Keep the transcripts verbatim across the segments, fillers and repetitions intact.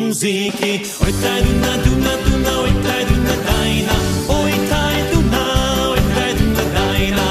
muzyki. Oj taj duna, duna, duna, oj taj duna dajna. Oj taj duna, oj taj duna dajna.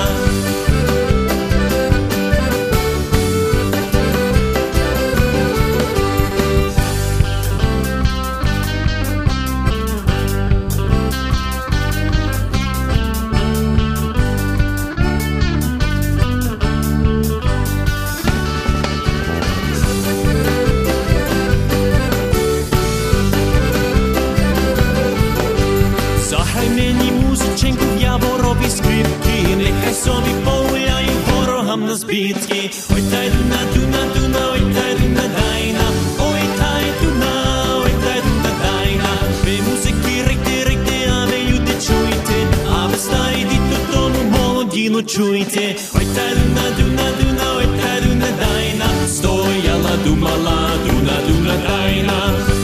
Skrypki, niechaj sobie poulają woroham na zbitki. Oj taj duna, duna, duna, oj taj duna dajna. Oj taj duna, oj taj duna dajna. Wy muzyki rejte, rejte, a wy люди чуйте. А ви стаєте додому, молодіну чуйте. Oj taj duna, duna, duna, oj taj duna dajna. Стояла, думала, дуна, дуна dajna.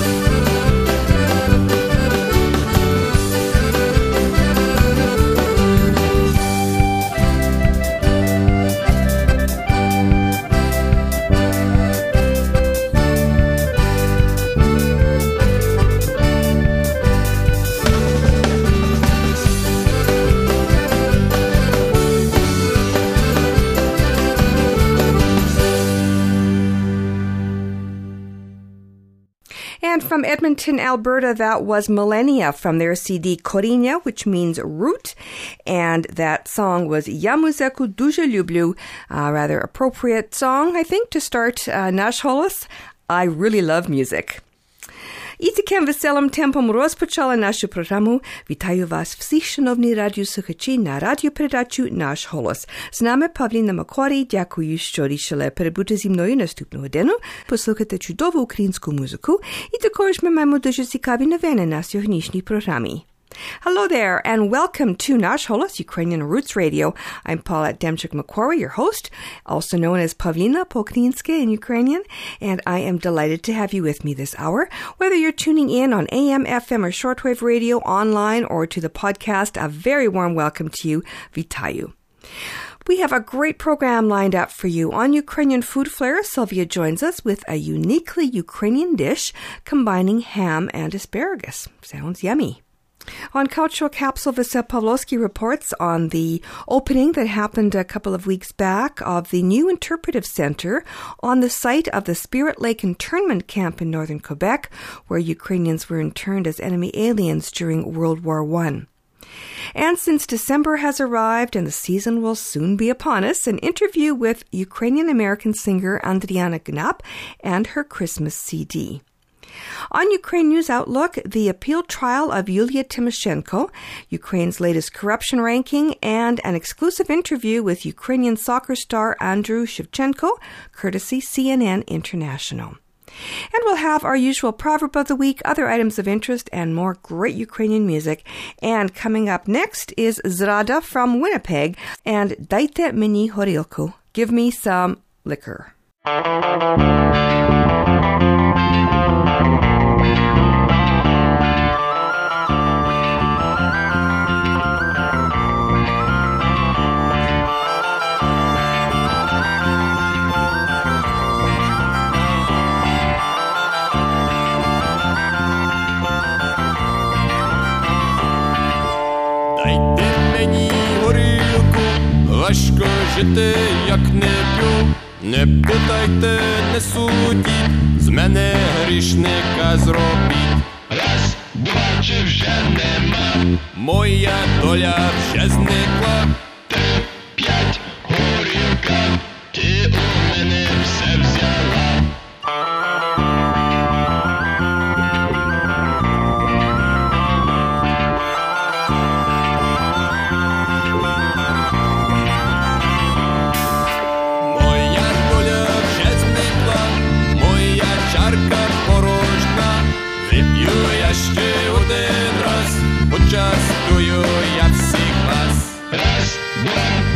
And from Edmonton, Alberta, that was Millennia from their C D Korіння, which means root. And that song was Я музику дуже люблю, a rather appropriate song, I think, to start uh, наш голос. I really love music. І таким веселим темпом розпочала нашу програму. Вітаю вас всіх, шановні радіослухачі, на радіопередачу «Наш голос». З нами Павліна Макарій. Дякую, що рішили перебути зі мною наступну годину, послухати чудову українську музику. І також ми маємо дуже цікаві новини на сьогоднішній програмі. Hello there, and welcome to Nash Holos, Ukrainian Roots Radio. I'm Paulette Demchuk-Macquarie, your host, also known as Pavlina po-ukrainske in Ukrainian, and I am delighted to have you with me this hour. Whether you're tuning in on A M, F M, or shortwave radio, online, or to the podcast, a very warm welcome to you. Vitayu. We have a great program lined up for you. On Ukrainian Food Flair, Sylvia joins us with a uniquely Ukrainian dish combining ham and asparagus. Sounds yummy. On Cultural Capsule, Vasyl Pavlovsky reports on the opening that happened a couple of weeks back of the new interpretive center on the site of the Spirit Lake internment camp in northern Quebec, where Ukrainians were interned as enemy aliens during World War One. And since December has arrived and the season will soon be upon us, an interview with Ukrainian-American singer Andriana Gnap and her Christmas C D. On Ukraine News Outlook, the appeal trial of Yulia Tymoshenko, Ukraine's latest corruption ranking, and an exclusive interview with Ukrainian soccer star Andrew Shevchenko, courtesy C N N International. And we'll have our usual proverb of the week, other items of interest, and more great Ukrainian music. And coming up next is Zrada from Winnipeg and Dайте мені горілку. Give me some liquor. Важко жити, як не п'ю, не питайте, не судіть, з мене грішника зробіть. Раз, два, чи вже нема, моя доля вже зникла. Три, п'ять, горілка, ти у мене все взяла. Частую я всіх вас. Раз, два,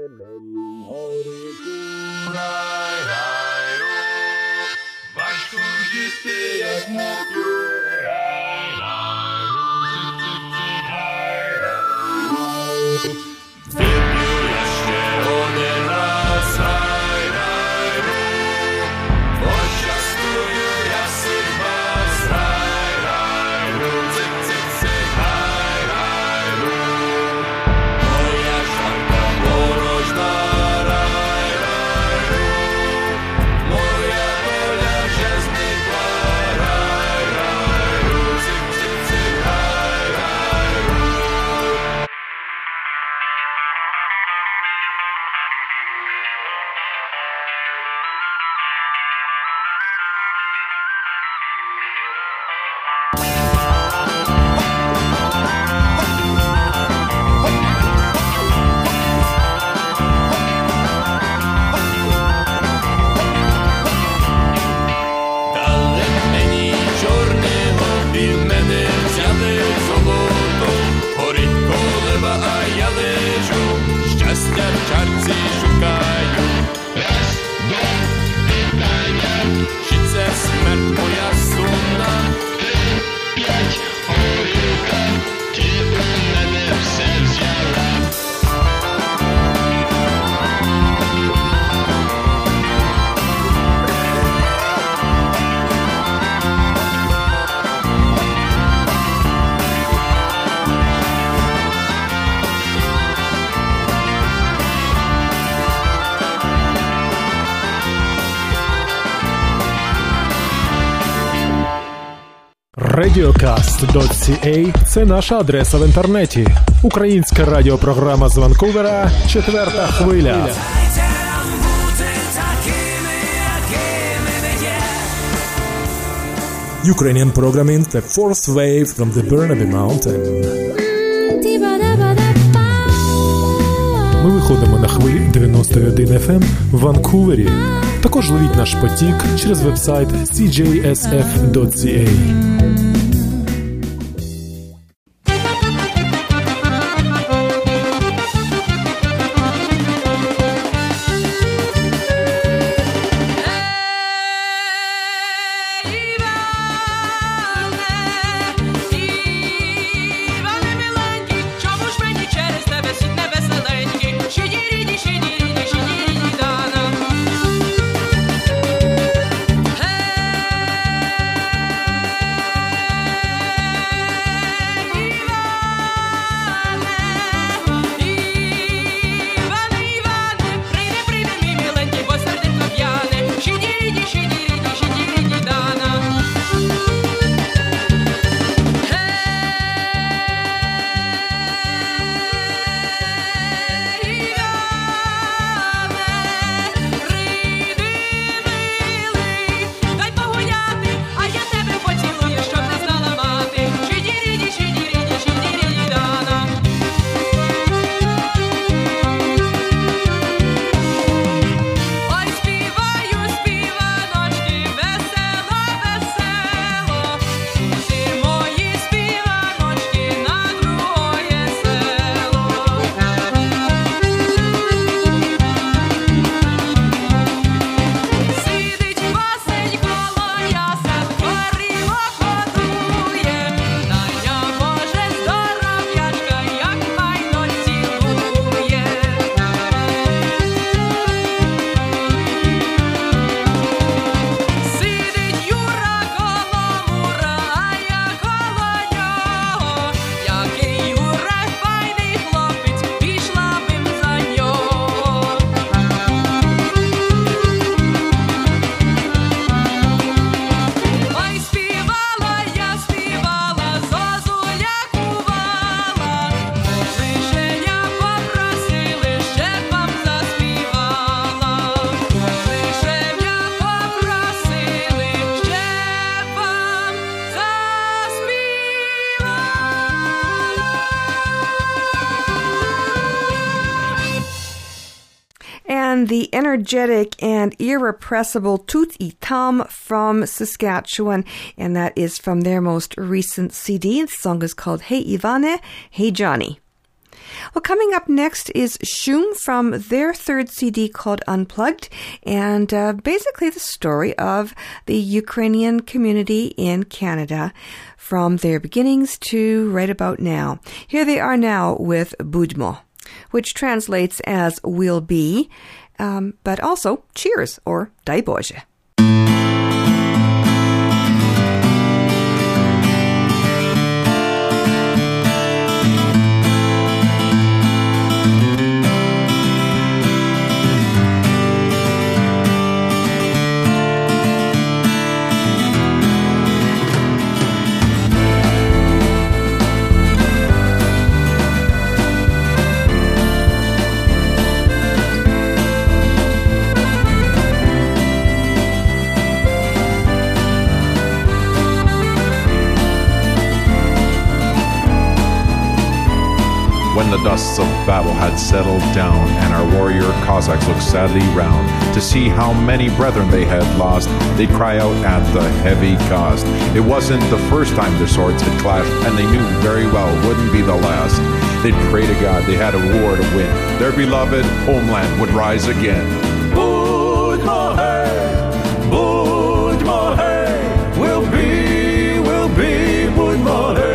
радіокаст крапка сі ей – це наша адреса в інтернеті. Українська радіопрограма з Ванкувера «Четверта хвиля». Ukrainian programming the fourth wave from the Burnaby Mountain. Ми виходимо на хвилі дев'яносто один еф ем в Ванкувері. Також ловіть наш потік через вебсайт сі джей ес еф крапка сі ей. The energetic and irrepressible Tout Itam from Saskatchewan, and that is from their most recent C D. The song is called Hey Ivane, Hey Johnny. Well, coming up next is Shum from their third C D called Unplugged, and uh, basically the story of the Ukrainian community in Canada from their beginnings to right about now. Here they are now with Budmo, which translates as will be, um, but also cheers or Daj Bože. When the dusts of battle had settled down, and our warrior Cossacks looked sadly round to see how many brethren they had lost, they'd cry out at the heavy cost. It wasn't the first time their swords had clashed, and they knew very well wouldn't be the last. They'd pray to God they had a war to win. Their beloved homeland would rise again. Budmo hey, Budmo hey, we'll be, we'll be Budmo hey.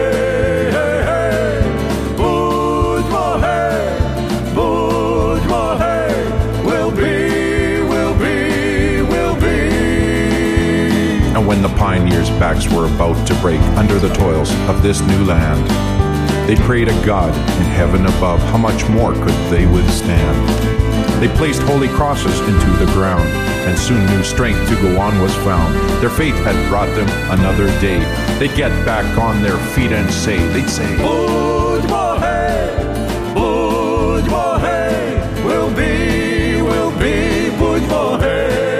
When the pioneers' backs were about to break under the toils of this new land, they prayed to God in heaven above, how much more could they withstand? They placed holy crosses into the ground, and soon new strength to go on was found. Their faith had brought them another day. They'd get back on their feet and say, they'd say, Budmo hey, Budmo hey, we'll be, we'll be Budmo hey.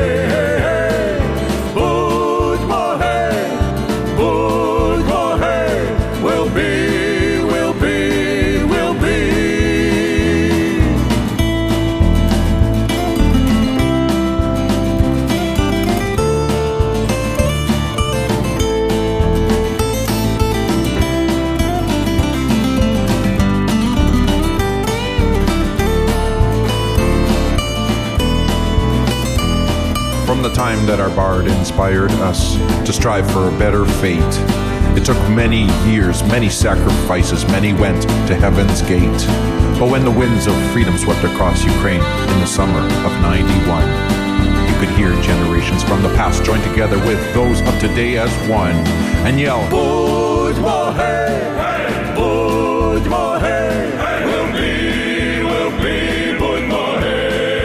From the time that our bard inspired us to strive for a better fate, it took many years, many sacrifices, many went to heaven's gate. But when the winds of freedom swept across Ukraine in the summer of ninety-one, you could hear generations from the past join together with those of today as one and yell, Budmo hey, hey, Budmo hey, hey, we'll be, we'll be Budmo hey.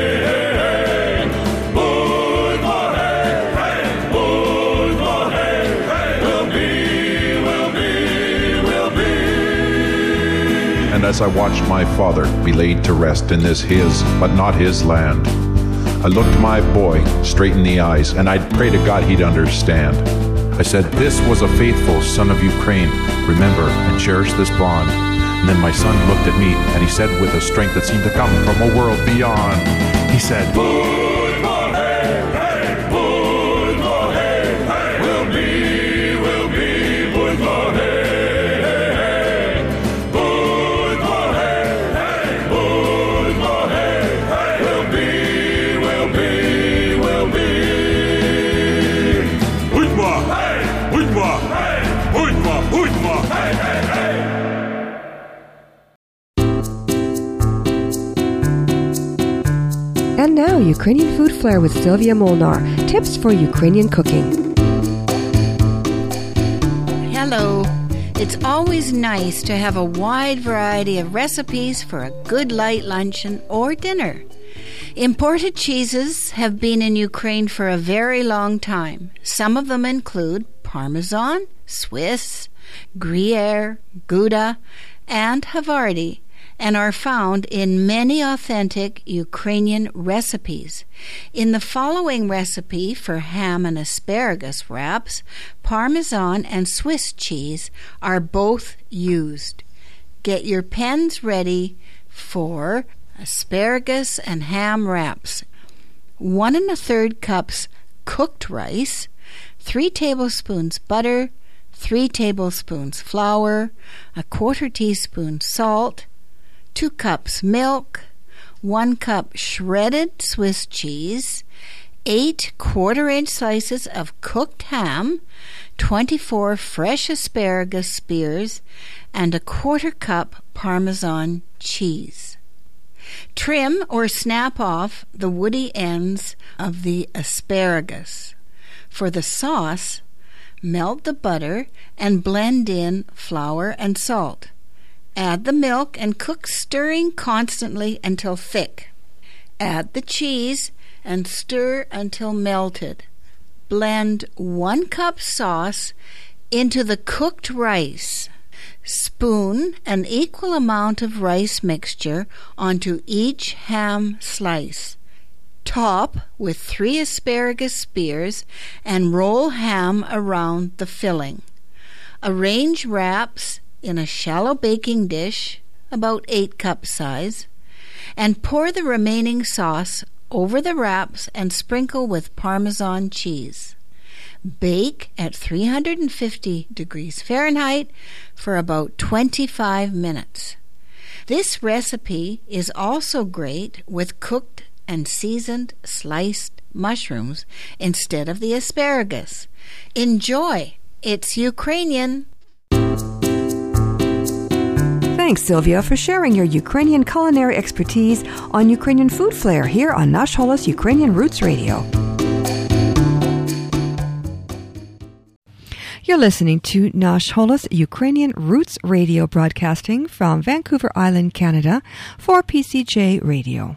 And as I watched my father be laid to rest in this his, but not his land, I looked my boy straight in the eyes, and I'd pray to God he'd understand. I said, this was a faithful son of Ukraine. Remember and cherish this bond. And then my son looked at me, and he said with a strength that seemed to come from a world beyond, he said, Budmo hey, hey, Budmo hey, hey, we'll be, we'll be Budmo hey. And now, Ukrainian Food Flair with Sylvia Molnar. Tips for Ukrainian cooking. Hello. It's always nice to have a wide variety of recipes for a good light luncheon or dinner. Imported cheeses have been in Ukraine for a very long time. Some of them include Parmesan, Swiss, Gruyere, Gouda, and Havarti, and are found in many authentic Ukrainian recipes. In the following recipe for ham and asparagus wraps, Parmesan and Swiss cheese are both used. Get your pens ready for asparagus and ham wraps. One and a third cups cooked rice, three tablespoons butter, three tablespoons flour, a quarter teaspoon salt, two cups milk, one cup shredded Swiss cheese, eight quarter-inch slices of cooked ham, twenty-four fresh asparagus spears, and a quarter cup Parmesan cheese. Trim or snap off the woody ends of the asparagus. For the sauce, melt the butter and blend in flour and salt. Add the milk and cook, stirring constantly until thick. Add the cheese and stir until melted. Blend one cup sauce into the cooked rice. Spoon an equal amount of rice mixture onto each ham slice. Top with three asparagus spears and roll ham around the filling. Arrange wraps in a shallow baking dish, about eight cup size, and pour the remaining sauce over the wraps and sprinkle with Parmesan cheese. Bake at three hundred fifty degrees Fahrenheit for about twenty-five minutes. This recipe is also great with cooked and seasoned sliced mushrooms instead of the asparagus. Enjoy! It's Ukrainian. Thanks, Sylvia, for sharing your Ukrainian culinary expertise on Ukrainian Food Flair here on Nash Holos Ukrainian Roots Radio. You're listening to Nash Holos Ukrainian Roots Radio, broadcasting from Vancouver Island, Canada, for P C J Radio.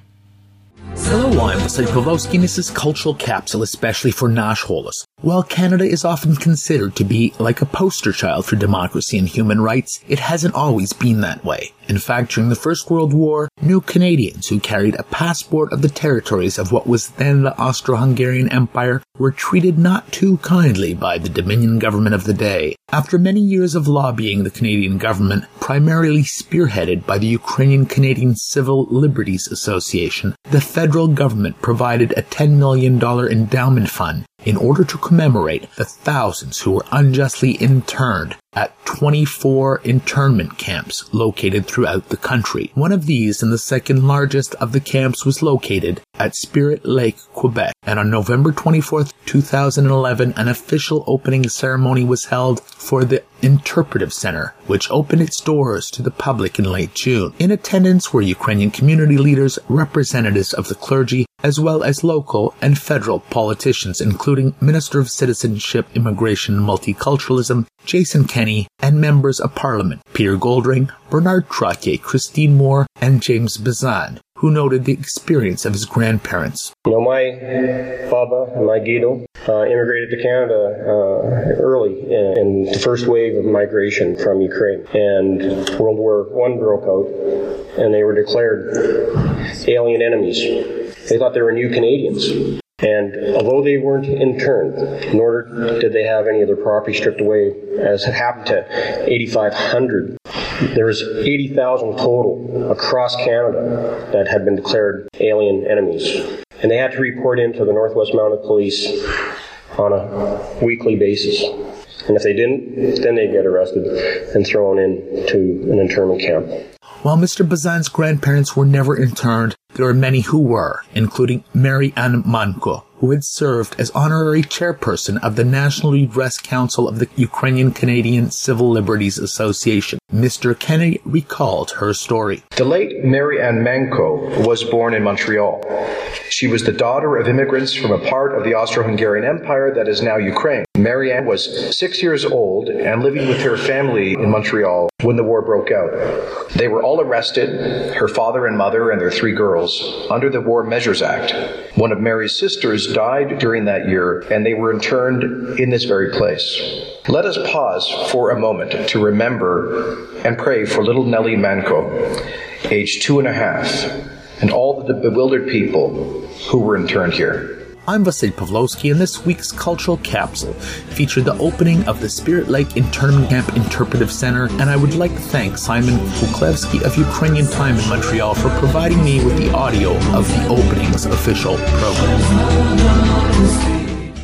Hello, I'm Vasily Pavlovsky, and this is Cultural Capsule, especially for Nash Holos. While Canada is often considered to be like a poster child for democracy and human rights, it hasn't always been that way. In fact, during the First World War, New Canadians who carried a passport of the territories of what was then the Austro-Hungarian Empire were treated not too kindly by the Dominion government of the day. After many years of lobbying the Canadian government, primarily spearheaded by the Ukrainian Canadian Civil Liberties Association, the federal government provided a ten million dollars endowment fund in order to commemorate the thousands who were unjustly interned at twenty-four internment camps located throughout the country. One of these, and the second largest of the camps, was located at Spirit Lake, Quebec. And on November twenty-fourth, two thousand eleven, an official opening ceremony was held for the Interpretive Center, which opened its doors to the public in late June. In attendance were Ukrainian community leaders, representatives of the clergy, as well as local and federal politicians, including Minister of Citizenship, Immigration and Multiculturalism, Jason Kenney, and members of Parliament, Peter Goldring, Bernard Trottier, Christine Moore, and James Bazan, who noted the experience of his grandparents. You know, my Baba and my Guido uh, immigrated to Canada uh, early in, in the first wave of migration from Ukraine. And World War One broke out, and they were declared alien enemies. They thought they were new Canadians. And although they weren't interned, nor did they have any of their property stripped away, as had happened to eighty-five hundred, there was eighty thousand total across Canada that had been declared alien enemies. And they had to report into the Northwest Mounted Police on a weekly basis. And if they didn't, then they'd get arrested and thrown into an internment camp. While Mister Bazan's grandparents were never interned, there are many who were, including Mary Ann Manko, who had served as honorary chairperson of the National Redress Council of the Ukrainian Canadian Civil Liberties Association. Mister Kennedy recalled her story. The late Mary Ann Manko was born in Montreal. She was the daughter of immigrants from a part of the Austro-Hungarian Empire that is now Ukraine. Mary Ann was six years old and living with her family in Montreal when the war broke out. They were all arrested, her father and mother and their three girls, under the War Measures Act. One of Mary's sisters died during that year, and they were interned in this very place. Let us pause for a moment to remember and pray for little Nellie Manko, aged two and a half, and all the bewildered people who were interned here. I'm Vasily Pavlovsky, and this week's Cultural Capsule featured the opening of the Spirit Lake Internment Camp Interpretive Center, and I would like to thank Simon Kuklevsky of Ukrainian Time in Montreal for providing me with the audio of the opening's official program.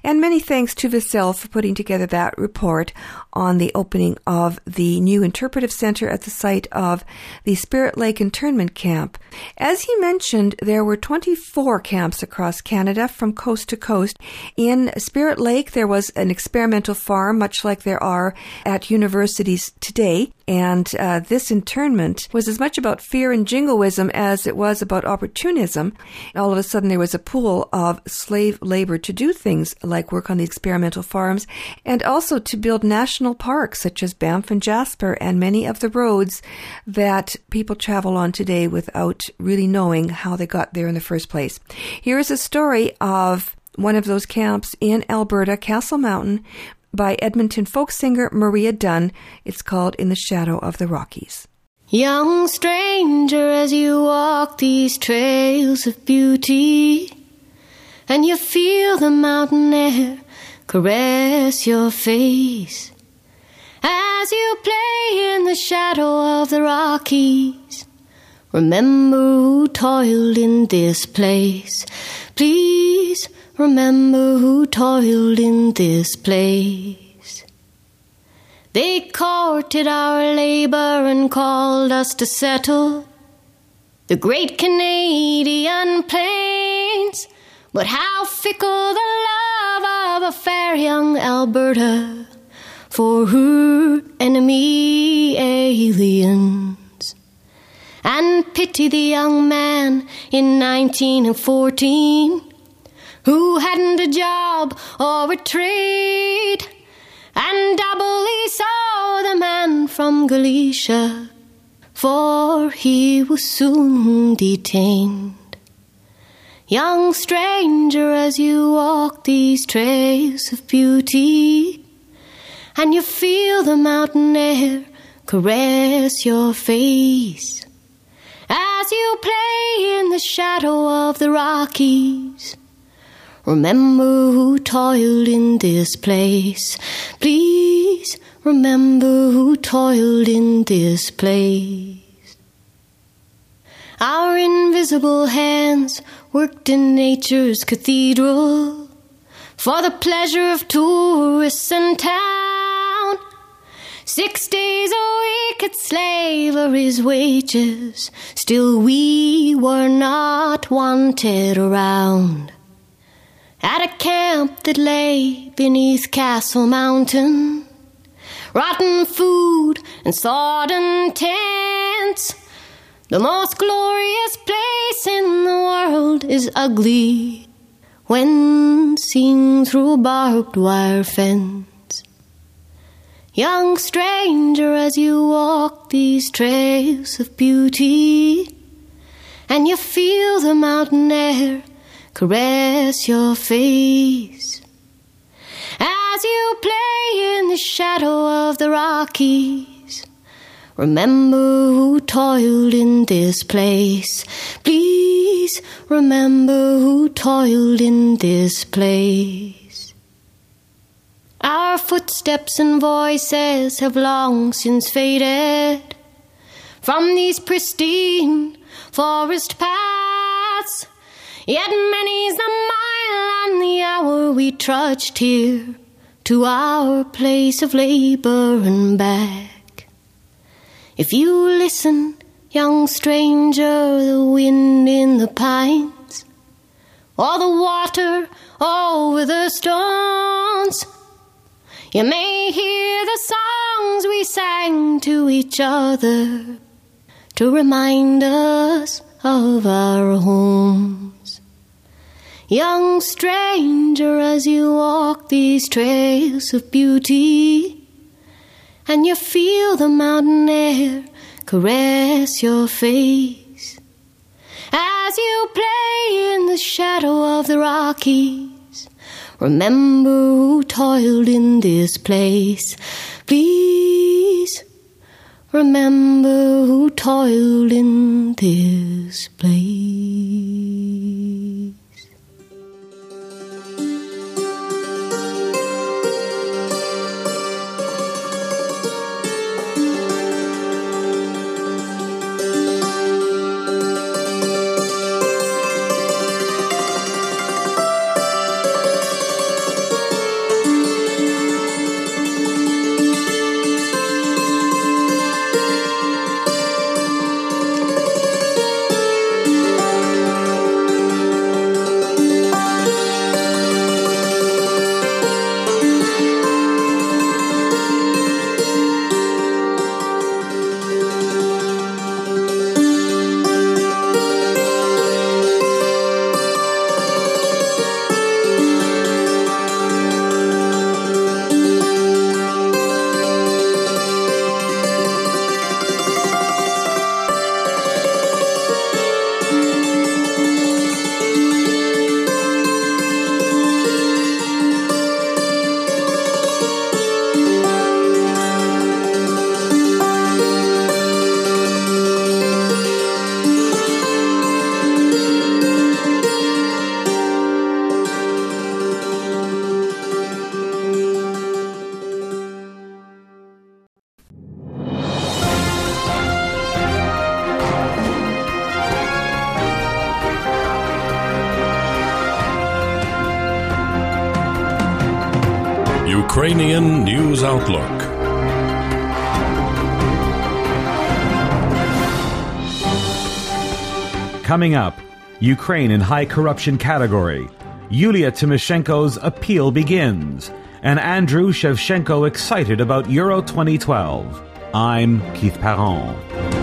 And many thanks to Vasil for putting together that report on the opening of the new interpretive center at the site of the Spirit Lake internment camp. As he mentioned, there were twenty-four camps across Canada from coast to coast. In Spirit Lake, there was an experimental farm, much like there are at universities today. And uh, this internment was as much about fear and jingoism as it was about opportunism. All of a sudden, there was a pool of slave labor to do things like work on the experimental farms and also to build national parks such as Banff and Jasper and many of the roads that people travel on today without really knowing how they got there in the first place. Here is a story of one of those camps in Alberta, Castle Mountain, by Edmonton folk singer Maria Dunn. It's called In the Shadow of the Rockies. Young stranger, as you walk these trails of beauty, and you feel the mountain air caress your face, as you play in the shadow of the Rockies, remember who toiled in this place. Please remember who toiled in this place. They courted our labor and called us to settle the great Canadian plains. But how fickle the love of a fair young Alberta for her enemy aliens. And pity the young man in nineteen fourteen who hadn't a job or a trade, and doubly so the man from Galicia, for he was soon detained. Young stranger, as you walk these trails of beauty, and you feel the mountain air caress your face, as you play in the shadow of the Rockies, remember who toiled in this place. Please remember who toiled in this place. Our invisible hands worked in nature's cathedral for the pleasure of tourists in town. Six days a week at slavery's wages, still we were not wanted around. At a camp that lay beneath Castle Mountain, rotten food and sodden tents. The most glorious place in the world is ugly when seen through a barbed wire fence. Young stranger, as you walk these trails of beauty, and you feel the mountain air caress your face, as you play in the shadow of the Rockies, remember who toiled in this place. Please remember who toiled in this place. Our footsteps and voices have long since faded from these pristine forest paths, yet many's the mile and the hour we trudged here to our place of labor and back. If you listen, young stranger, the wind in the pines, or the water over the stones, you may hear the songs we sang to each other to remind us of our homes. Young stranger, as you walk these trails of beauty, and you feel the mountain air caress your face, as you play in the shadow of the Rockies, remember who toiled in this place. Please remember who toiled in this place. Ukrainian News Outlook. Coming up, Ukraine in high corruption category. Yulia Tymoshenko's appeal begins. And Andrew Shevchenko excited about Euro twenty twelve. I'm Keith Parent.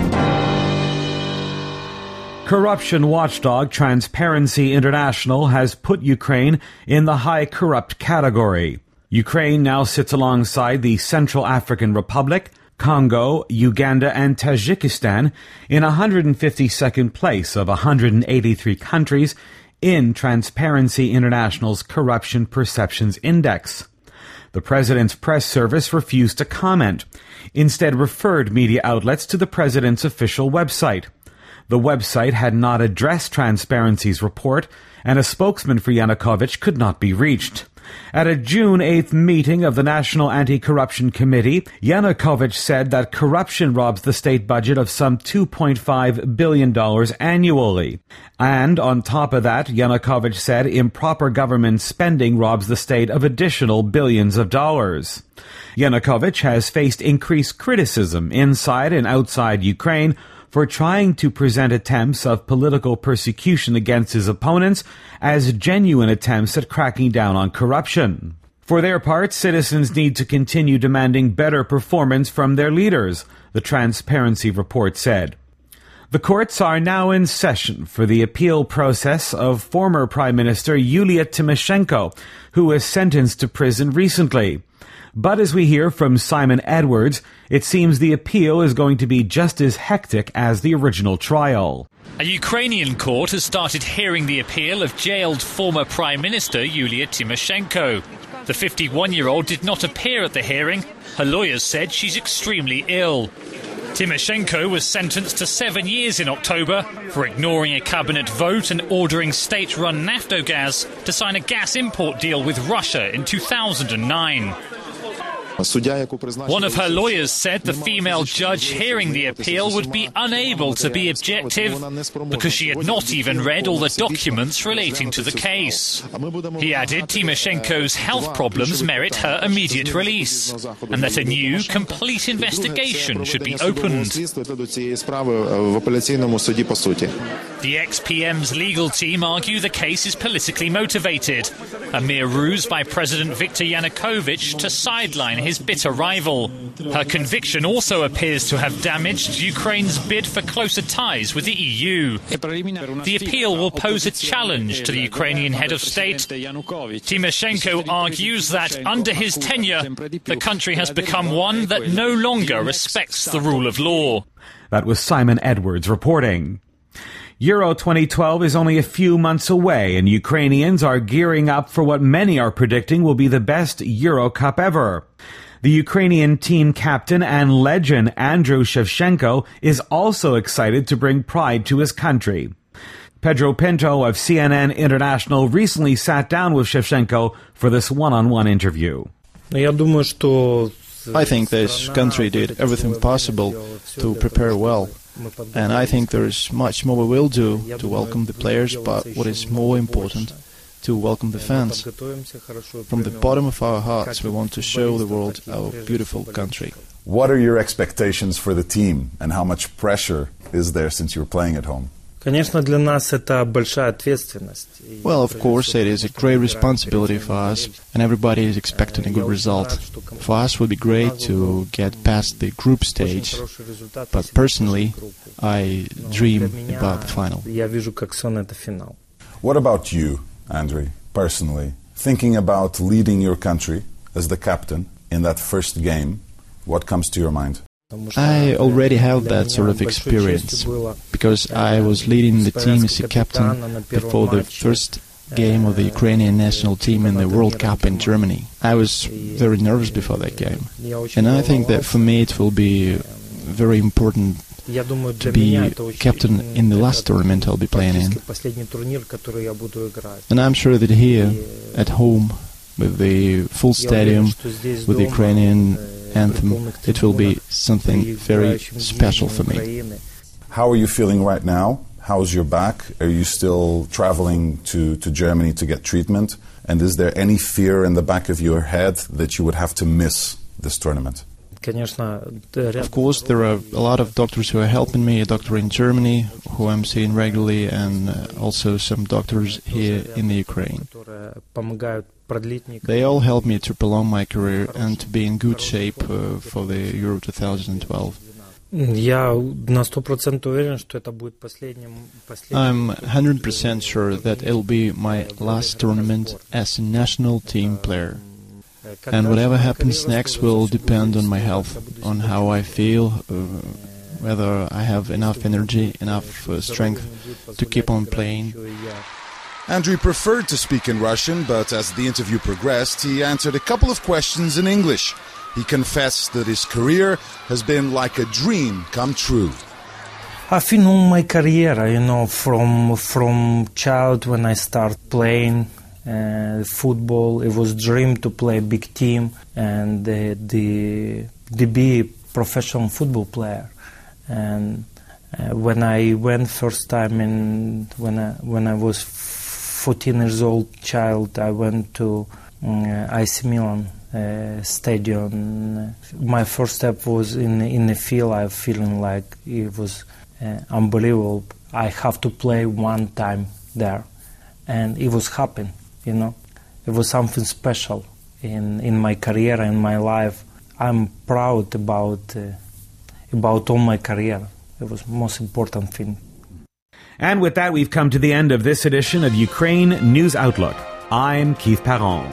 Corruption watchdog Transparency International has put Ukraine in the high corrupt category. Ukraine now sits alongside the Central African Republic, Congo, Uganda, and Tajikistan in one hundred fifty-second place of one hundred eighty-three countries in Transparency International's Corruption Perceptions Index. The president's press service refused to comment, instead referred media outlets to the president's official website. The website had not addressed Transparency's report, and a spokesman for Yanukovych could not be reached. At a June eighth meeting of the National Anti-Corruption Committee, Yanukovych said that corruption robs the state budget of some two point five billion dollars annually. And on top of that, Yanukovych said improper government spending robs the state of additional billions of dollars. Yanukovych has faced increased criticism inside and outside Ukraine for trying to present attempts of political persecution against his opponents as genuine attempts at cracking down on corruption. For their part, citizens need to continue demanding better performance from their leaders, the Transparency report said. The courts are now in session for the appeal process of former Prime Minister Yulia Tymoshenko, who was sentenced to prison recently. But as we hear from Simon Edwards, it seems the appeal is going to be just as hectic as the original trial. A Ukrainian court has started hearing the appeal of jailed former Prime Minister Yulia Tymoshenko. The fifty-one-year-old did not appear at the hearing. Her lawyers said she's extremely ill. Tymoshenko was sentenced to seven years in October for ignoring a cabinet vote and ordering state-run Naftogaz to sign a gas import deal with Russia in two thousand nine. One of her lawyers said the female judge hearing the appeal would be unable to be objective because she had not even read all the documents relating to the case. He added Tymoshenko's health problems merit her immediate release and that a new, complete investigation should be opened. The ex-P M's legal team argue the case is politically motivated, a mere ruse by President Viktor Yanukovych to sideline his bitter rival. Her conviction also appears to have damaged Ukraine's bid for closer ties with the E U. The appeal will pose a challenge to the Ukrainian head of state. Tymoshenko argues that under his tenure, the country has become one that no longer respects the rule of law. That was Simon Edwards reporting. Euro twenty twelve is only a few months away, and Ukrainians are gearing up for what many are predicting will be the best Euro Cup ever. The Ukrainian team captain and legend Andrew Shevchenko is also excited to bring pride to his country. Pedro Pinto of C N N International recently sat down with Shevchenko for this one-on-one interview. I think this country did everything possible to prepare well. And I think there is much more we will do to welcome the players, but what is more important, to welcome the fans. From the bottom of our hearts, we want to show the world our beautiful country. What are your expectations for the team, and how much pressure is there since you're playing at home? Well, of course, it is a great responsibility for us, and everybody is expecting a good result. For us, it would be great to get past the group stage, but personally, I dream about the final. What about you, Andrei, personally? Thinking about leading your country as the captain in that first game, what comes to your mind? I already have that sort of experience, because I was leading the team as a captain before the first game of the Ukrainian national team in the World Cup in Germany. I was very nervous before that game, and I think that for me it will be very important to be captain in the last tournament I'll be playing in. And I'm sure that here, at home, with the full stadium, with the Ukrainian anthem, it will be something very special for me. How are you feeling right now, How's your back? Are you still traveling to, to Germany to get treatment? And is there any fear in the back of your head that you would have to miss this tournament? Of course, there are a lot of doctors who are helping me, a doctor in Germany who I'm seeing regularly, and uh, also some doctors here in the Ukraine. They all help me to prolong my career and to be in good shape uh, for the Euro twenty twelve. I'm one hundred percent sure that it'll be my last tournament as a national team player. And whatever happens next will depend on my health, on how I feel, uh, whether I have enough energy, enough uh, strength to keep on playing. Andriy preferred to speak in Russian, but as the interview progressed, he answered a couple of questions in English. He confessed that his career has been like a dream come true. I think all my career, you know, from from child when I start playing uh, football, it was dream to play big team and uh, the to be a professional football player. And uh, when I went first time in when I when I was fourteen years old child, I went to um, A C Milan. Uh, stadium. My first step was in in the field. I feeling like it was uh, unbelievable. I have to play one time there, and it was happen. You know, it was something special in in my career and my life. I'm proud about uh, about all my career. It was the most important thing. And with that, we've come to the end of this edition of Ukraine News Outlook. I'm Keith Perron.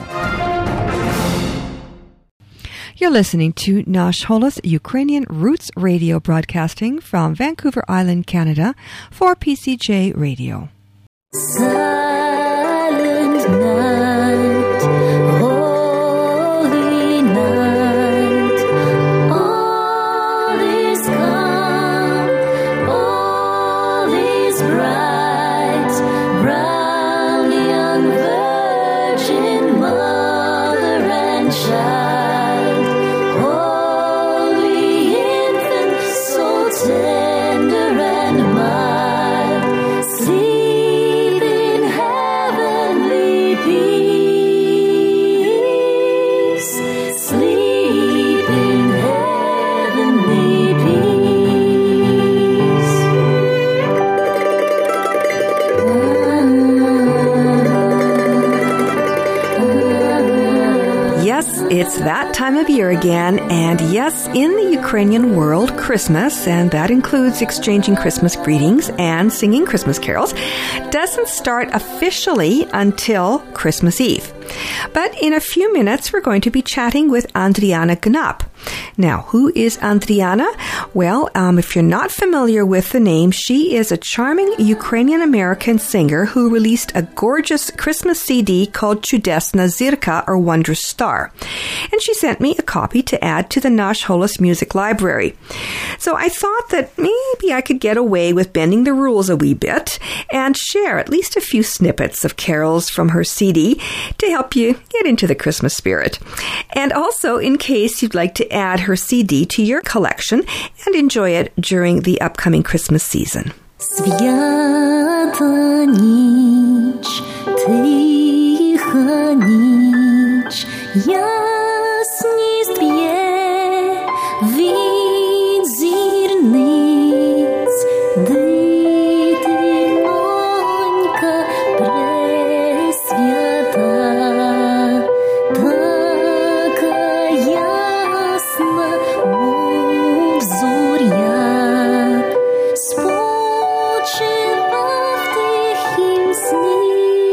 You're listening to Nash Holos Ukrainian Roots Radio broadcasting from Vancouver Island, Canada for P C J Radio. Silent night, holy night, all is calm, all is bright, brown young virgin mother and child. Tender and mild, sleep in heavenly peace, sleep in heavenly peace. Yes, it's that time of year again, and yes, in the Ukrainian world, Christmas, and that includes exchanging Christmas greetings and singing Christmas carols, doesn't start officially until Christmas Eve. But in a few minutes, we're going to be chatting with Andriana Gnap. Now, who is Andriana? Well, um, if you're not familiar with the name, she is a charming Ukrainian-American singer who released a gorgeous Christmas C D called Chudesna Zirka, or Wondrous Star. And she sent me a copy to add to the Nash Holos Music Library. So I thought that maybe I could get away with bending the rules a wee bit and share at least a few snippets of carols from her C D to help you get into the Christmas spirit. And also, in case you'd like to add her C D to your collection and enjoy it during the upcoming Christmas season. Свята ніч, тиха ніч, ясність б'є від зірниць, дитинонька пресвята, така ясна, мов зоря, спочива в тихім сні,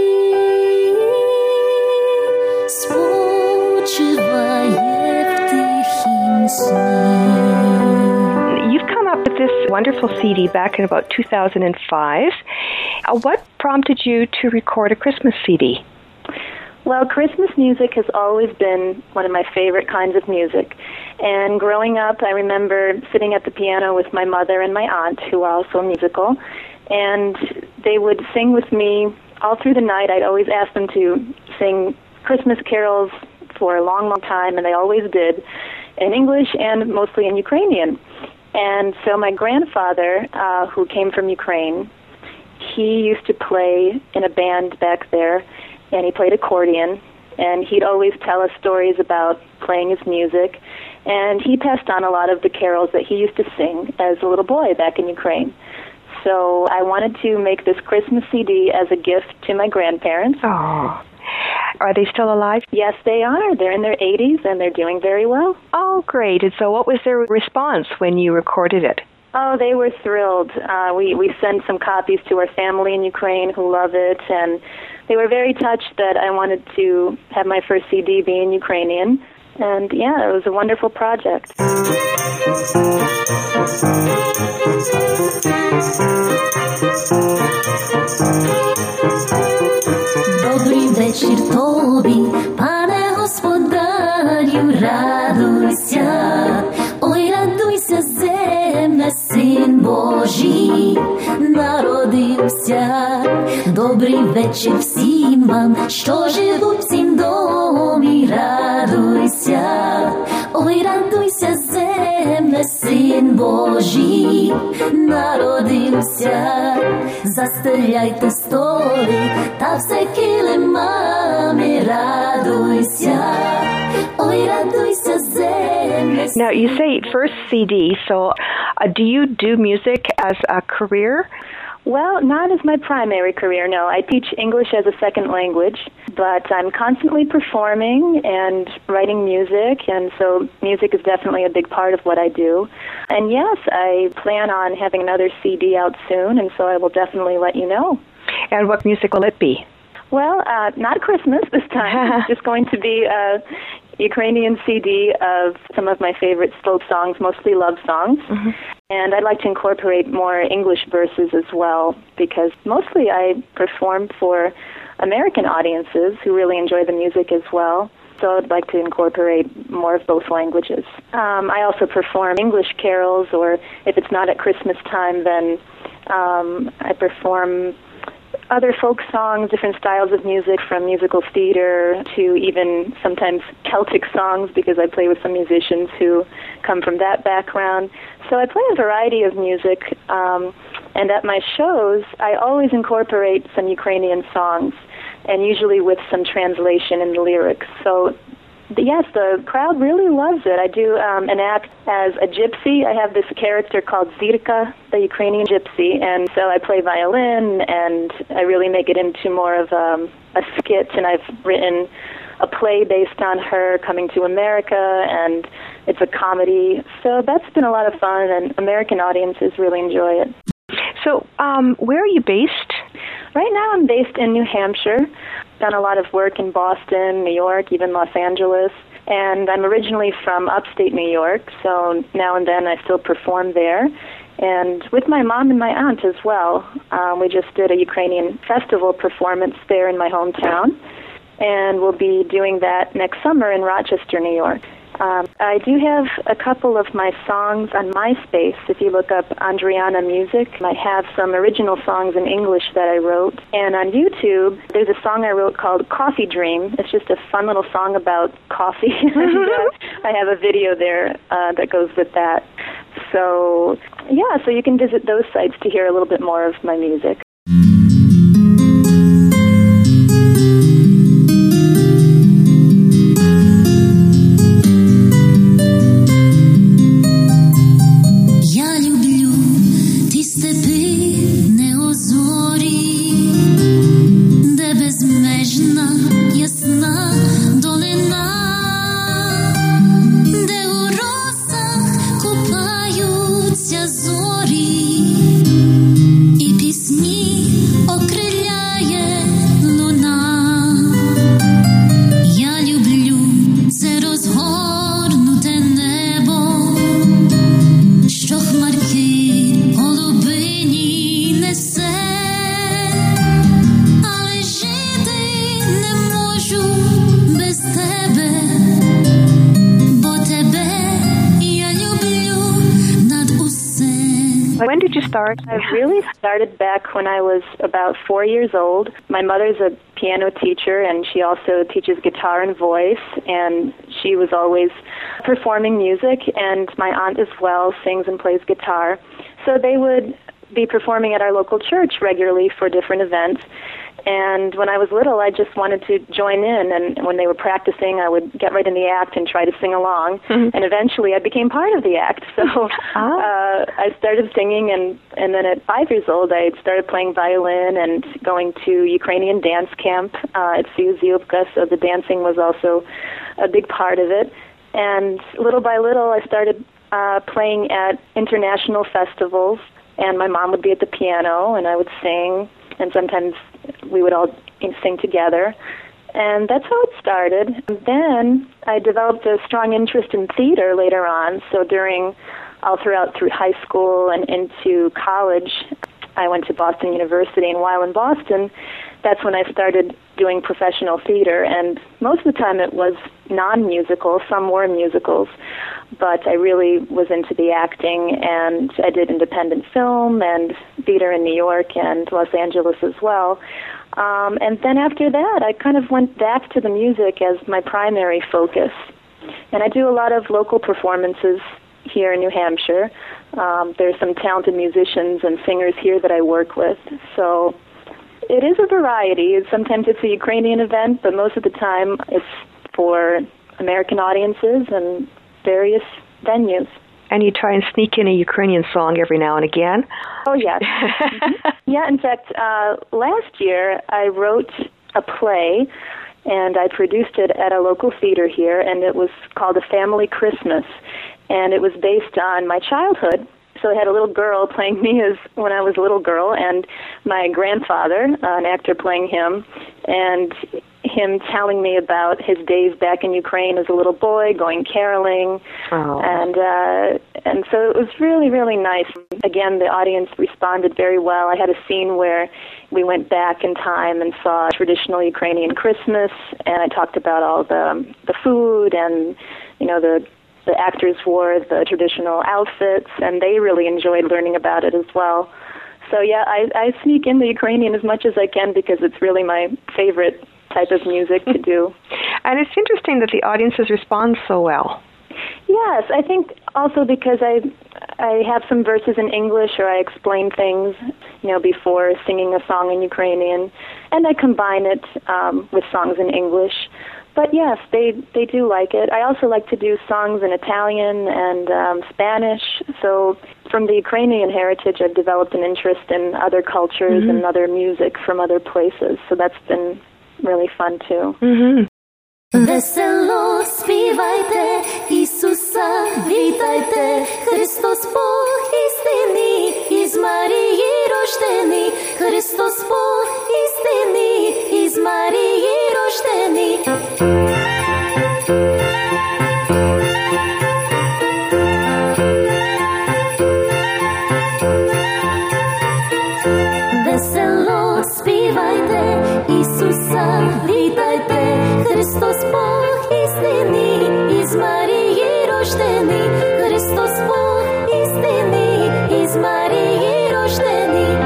спочиває в тихім сні. You've come up with this wonderful C D back in about two thousand five. Uh, what prompted you to record a Christmas C D? Well, Christmas music has always been one of my favorite kinds of music. And growing up, I remember sitting at the piano with my mother and my aunt, who are also musical, and they would sing with me all through the night. I'd always ask them to sing Christmas carols for a long, long time, and they always did, in English and mostly in Ukrainian. And so my grandfather, uh, who came from Ukraine, he used to play in a band back there, and he played accordion, and he'd always tell us stories about playing his music, and he passed on a lot of the carols that he used to sing as a little boy back in Ukraine. So I wanted to make this Christmas C D as a gift to my grandparents. Oh. Are they still alive? Yes, they are. They're in their eighties, and they're doing very well. Oh, great. And so what was their response when you recorded it? Oh, they were thrilled. Uh, we, we sent some copies to our family in Ukraine who love it, and they were very touched that I wanted to have my first C D be in Ukrainian. And, yeah, it was a wonderful project. Добрий вечір тобі, пане господарю, радуйся, ой, радуйся, земля, син Божий народився. Добрий вечір всім вам, що живуть в цім домі, радуйся, ой, радуйся, земля, син Божий народився. Застеляйте столи, та все килимами, радуйся, ой, радуйся, земля. Now, you say first C D, so uh, do you do music as a career? Well, not as my primary career, no. I teach English as a second language, but I'm constantly performing and writing music, and so music is definitely a big part of what I do. And yes, I plan on having another C D out soon, and so I will definitely let you know. And what music will it be? Well, uh, not Christmas this time. It's just going to be a Ukrainian C D of some of my favorite folk songs, mostly love songs. Mm-hmm. And I'd like to incorporate more English verses as well, because mostly I perform for American audiences who really enjoy the music as well. So I'd like to incorporate more of both languages. Um, I also perform English carols, or if it's not at Christmas time, then um, I perform other folk songs, different styles of music, from musical theater to even sometimes Celtic songs, because I play with some musicians who come from that background. So I play a variety of music, um, and at my shows, I always incorporate some Ukrainian songs, and usually with some translation in the lyrics. So yes, the crowd really loves it. I do um, an act as a gypsy. I have this character called Zirka, the Ukrainian gypsy, and so I play violin, and I really make it into more of um, a skit, and I've written a play based on her coming to America, and it's a comedy. So that's been a lot of fun, and American audiences really enjoy it. So um, where are you based? Right now I'm based in New Hampshire. Done a lot of work in Boston, New York, even Los Angeles. And I'm originally from upstate New York, so now and then I still perform there. And with my mom and my aunt as well. Um, we just did a Ukrainian festival performance there in my hometown. And we'll be doing that next summer in Rochester, New York. Um, I do have a couple of my songs on MySpace. If you look up Andriana Music, I have some original songs in English that I wrote. And on YouTube, there's a song I wrote called Coffee Dream. It's just a fun little song about coffee. and, uh, I have a video there uh, that goes with that. So, yeah, so you can visit those sites to hear a little bit more of my music. When did you start? I really started back when I was about four years old. My mother's a piano teacher, and she also teaches guitar and voice, and she was always performing music, and my aunt as well sings and plays guitar. So they would be performing at our local church regularly for different events. And when I was little, I just wanted to join in. And when they were practicing, I would get right in the act and try to sing along. Mm-hmm. And eventually, I became part of the act. So ah. uh, I started singing, and, and then at five years old, I started playing violin and going to Ukrainian dance camp uh, at Siuziuvka. So the dancing was also a big part of it. And little by little, I started uh, playing at international festivals. And my mom would be at the piano, and I would sing. And sometimes we would all sing together. And that's how it started. And then I developed a strong interest in theater later on. So during, all throughout through high school and into college, I went to Boston University. And while in Boston, that's when I started doing professional theater. And most of the time it was non-musical. Some were musicals. But I really was into the acting, and I did independent film and theater in New York and Los Angeles as well. Um, and then after that, I kind of went back to the music as my primary focus. And I do a lot of local performances here in New Hampshire. Um, there's some talented musicians and singers here that I work with. So it is a variety. Sometimes it's a Ukrainian event, but most of the time it's for American audiences and various venues. And you try and sneak in a Ukrainian song every now and again. Oh, yes. mm-hmm. Yeah, in fact, uh, last year I wrote a play, and I produced it at a local theater here, and it was called A Family Christmas. And it was based on my childhood. So I had a little girl playing me as when I was a little girl, and my grandfather, uh, an actor playing him, and him telling me about his days back in Ukraine as a little boy, going caroling, oh. and uh, and so it was really, really nice. Again, the audience responded very well. I had a scene where we went back in time and saw a traditional Ukrainian Christmas, and I talked about all the the food, and you know the. The actors wore the traditional outfits, and they really enjoyed learning about it as well. So, yeah, I, I sneak in the Ukrainian as much as I can because it's really my favorite type of music to do. And it's interesting that the audiences respond so well. Yes, I think also because I I have some verses in English, or I explain things, you know, before singing a song in Ukrainian, and I combine it um, with songs in English. But yes, they, they do like it. I also like to do songs in Italian and um, Spanish. So from the Ukrainian heritage, I've developed an interest in other cultures mm-hmm. and other music from other places. So that's been really fun too. Mm-hmm. Весело співайте, Ісуса вітайте, Христос Бог істинний, із Марії рождений, Христос Бог істинний, із Марії рождений. Весело співайте, Ісуса вітайте, Христос Бог істинний, із Марії рождений, Христос Бог істинний, із Марії рождений.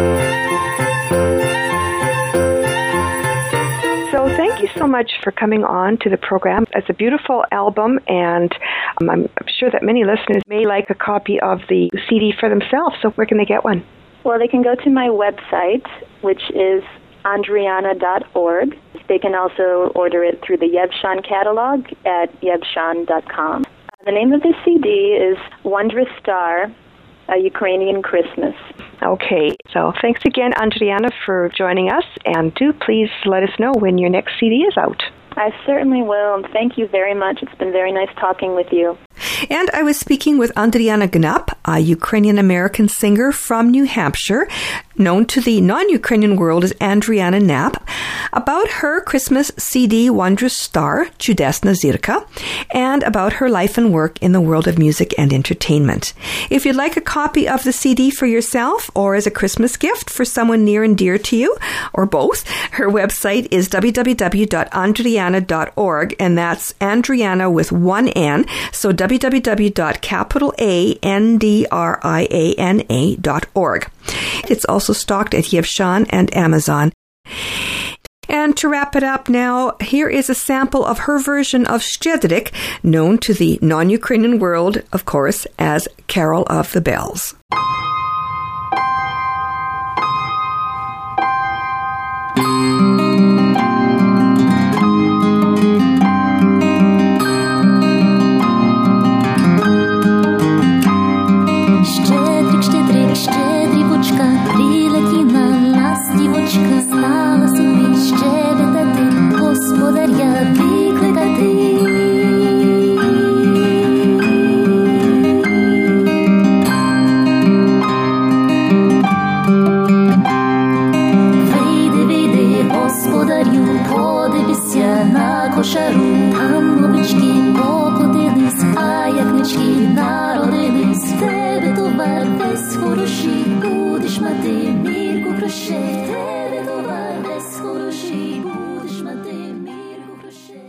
So thank you so much for coming on to the program. It's a beautiful album, and um, I'm sure that many listeners may like a copy of the C D for themselves. So where can they get one? Well, they can go to my website, which is andriana dot org. They can also order it through the Yevshan catalog at yevshan dot com. The name of the C D is Wondrous Star, A Ukrainian Christmas. Okay, so thanks again, Andriana, for joining us, and do please let us know when your next C D is out. I certainly will, and thank you very much. It's been very nice talking with you. And I was speaking with Andriana Gnap, a Ukrainian-American singer from New Hampshire, known to the non-Ukrainian world as Andriana Knapp, about her Christmas C D, Wondrous Star, Chudesna Zirka, and about her life and work in the world of music and entertainment. If you'd like a copy of the C D for yourself or as a Christmas gift for someone near and dear to you, or both, her website is w w w dot andriana dot org, and that's Andriana with one N, so w w w dot capital A N D R I A N A dot org. It's also stocked at Yevshan and Amazon. And to wrap it up now, here is a sample of her version of Szczedrik, known to the non-Ukrainian world, of course, as Carol of the Bells. зорю, подивися на кошару. Там овечки покотились, а ягнички народились. В тебе товар весь хороший, будеш мати мірку грошей. В тебе товар весь хороший, будеш мати мірку грошей.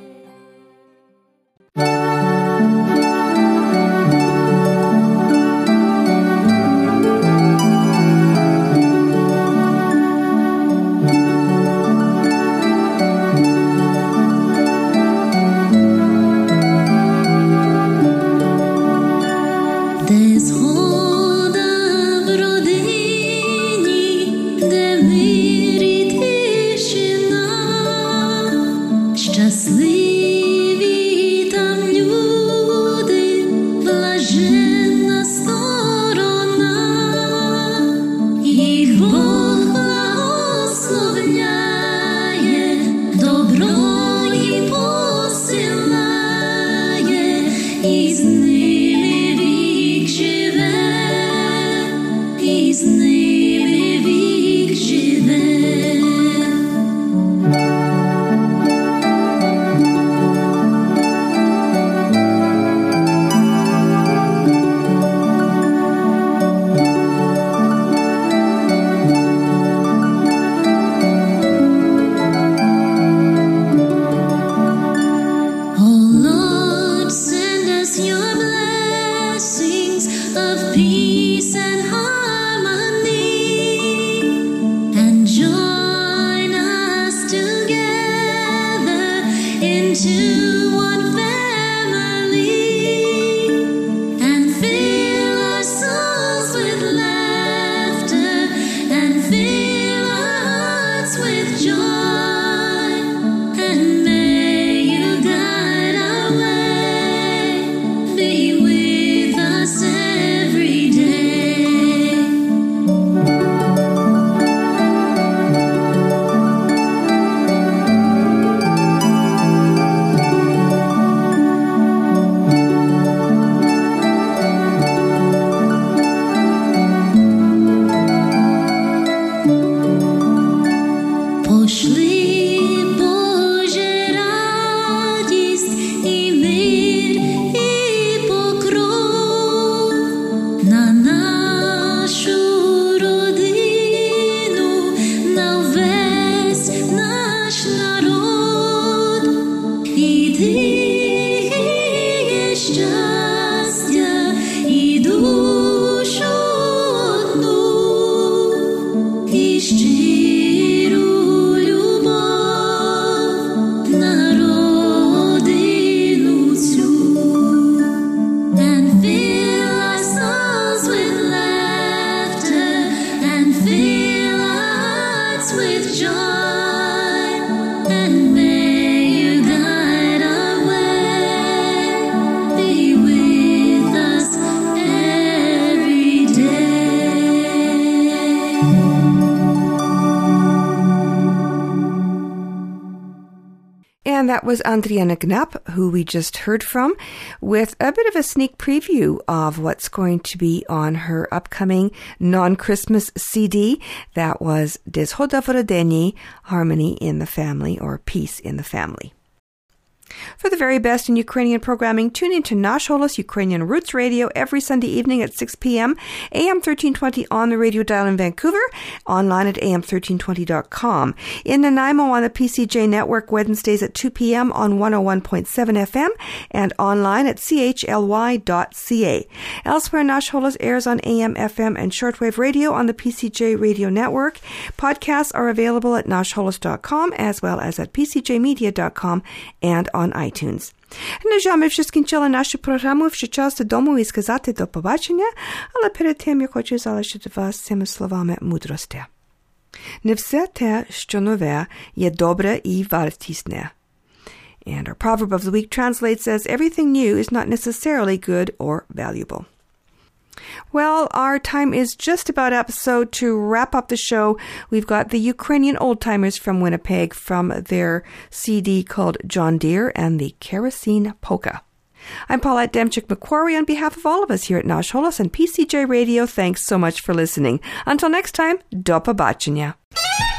And that was Adriana Knapp, who we just heard from, with a bit of a sneak preview of what's going to be on her upcoming non-Christmas C D. That was Des Zhody v Rodiny, Harmony in the Family, or Peace in the Family. For the very best in Ukrainian programming, tune in to Nash Holos Ukrainian Roots Radio every Sunday evening at six p.m., A M thirteen twenty on the radio dial in Vancouver, online at A M thirteen twenty dot com. In Nanaimo on the P C J network Wednesdays at two p.m. on one oh one point seven F M and online at C H L Y dot C A. Elsewhere, Nash Holos airs on A M, F M, and shortwave radio on the P C J radio network. Podcasts are available at nash holos dot com as well as at p c j media dot com and on iTunes. На жаль, ми вже скінчили нашу програму, вже час додому і сказати до побачення, але перед тим я хочу залишити вас цими словами мудрості. Не все те, що нове, є добре і вартісне. And our proverb of the week translates as, everything new is not necessarily good or valuable. Well, our time is just about up, so to wrap up the show, we've got the Ukrainian Old-Timers from Winnipeg from their C D called John Deere and the Kerosene Polka. I'm Paulette Demchik-McQuarrie on behalf of all of us here at Nash Holos and P C J Radio. Thanks so much for listening. Until next time, do pobачення.